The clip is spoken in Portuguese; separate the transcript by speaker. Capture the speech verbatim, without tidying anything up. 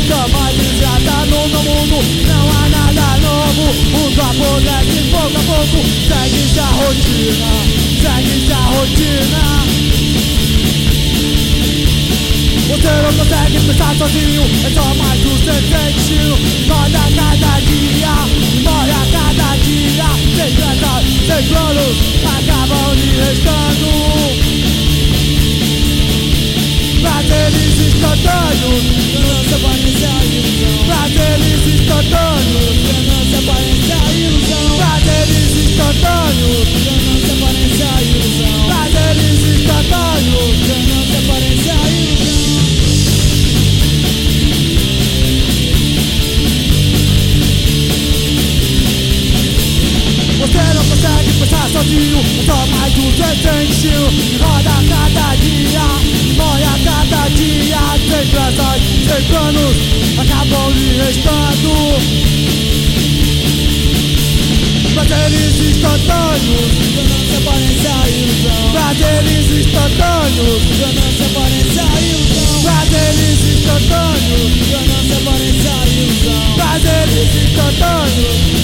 Speaker 1: Globalizada no meu mundo, não há nada novo. O mundo apodrece pouco a pouco. Segue-se a rotina, segue-se a rotina. Você não consegue pensar sozinho, é só mais o seu destino. Morre a cada dia, morre a cada dia. Sem pressa, sem planos, acabam lhe restando prazeres instantâneos, ganância, aparência, ilusão. Prazeres instantâneos, ganância, aparência, ilusão. Prazeres instantâneos, ganância, aparência, ilusão. Prazeres instantâneos, ganância, aparência, ilusão. Você não consegue pensar sozinho, é só mais um destino. Roda a cada dia, morre a cada dia. Sem pressas, sem planos, acabam lhe restando prazeres instantâneos, ganância, aparência, ilusão. Prazeres instantâneos, ganância, aparência, ilusão. Prazeres instantâneos, ganância, aparência, ilusão. Prazeres instantâneos.